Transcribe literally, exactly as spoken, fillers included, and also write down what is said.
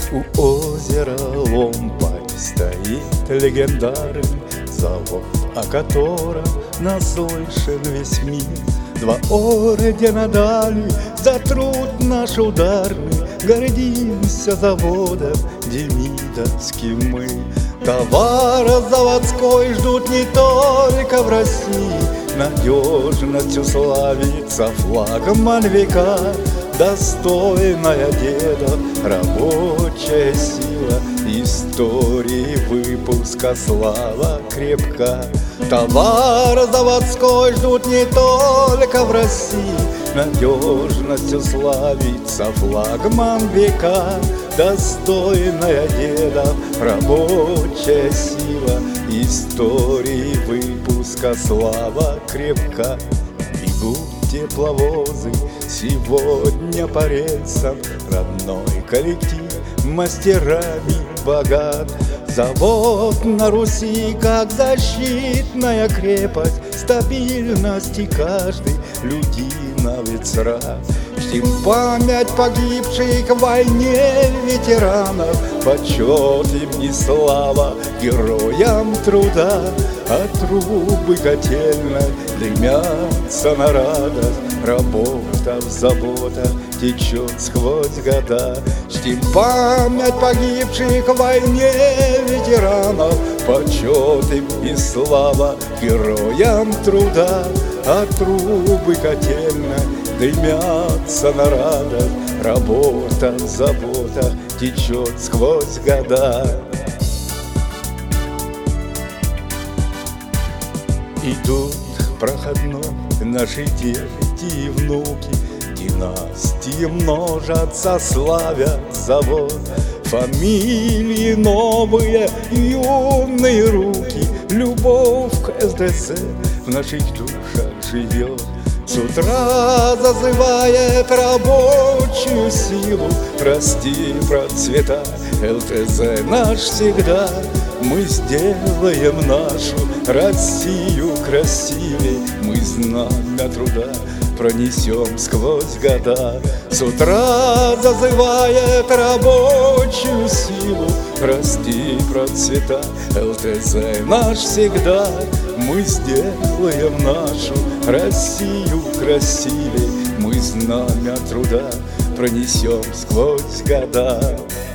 У озера Ломпай стоит легендарный завод, о котором наслышан весь мир. Два ордена дали за труд наш ударный, гордимся заводом демидовским мы. Товара заводской ждут не только в России, надежностью славится флагман века. Достойная деда рабочая сила, истории выпуска слава крепка. Товар заводской ждут не только в России, надежностью славится флагман века. Достойная деда рабочая сила, истории выпуска слава крепка. Бегут тепловозы сегодня по рельсам, родной коллектив мастерами богат. Завод на Руси, как защитная крепость, стабильности каждый людиновец рад. Чтим память погибших в войне ветеранов, почет им и слава героям труда. А трубы котельной дымятся на радость, работа в заботах течет сквозь года. Чтим память погибших в войне ветеранов, почет им и слава героям труда. А трубы котельной дымятся на радость, работа в заботах течет сквозь года. Идут проходной наши дети и внуки, династии множатся, славят завод. Фамилии новые, юные руки, любовь к эс дэ эс в наших душах живет. С утра зазывает рабочую силу, расти, процветай, эл тэ зэ наш всегда. Мы сделаем нашу Россию красивей, мы знамя труда пронесем сквозь года. С утра зазывает рабочую силу, расти, процветай, эл тэ зэ наш всегда. Мы сделаем нашу Россию красивей, мы знамя труда пронесем сквозь года.